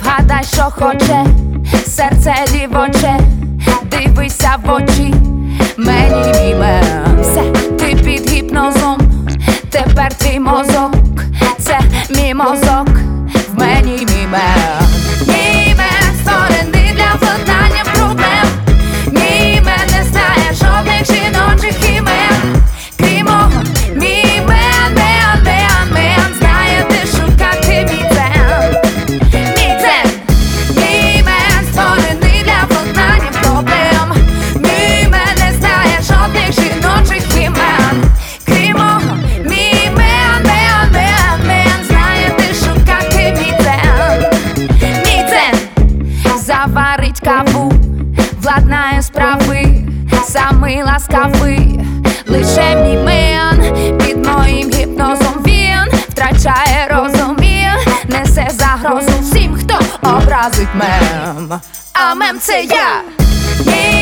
гадай, що хоче, серце дівоче, дивися в очі мені, мій мен. Все, ти під гіпнозом, тепер твій мозок, це мій мозок, в мені, мій мен. Мій мен створений для владнання проблем. Мій мен не знає жодних жіночих імен. Крім мого, мій мен, мен знає, де шукати мій дзен. Мій дзен. Мій мен створений для владнання проблем. Мій мен не знає жодних жіночих імен. Крім мого, мій мен знає, де шукати мій дзен. Мій дзен. Заварить каву, владнає справи, самий ласкавий, лише мій мен. Під моїм гіпнозом він втрачає розум і несе загрозу всім, хто образить мем. А мем це я.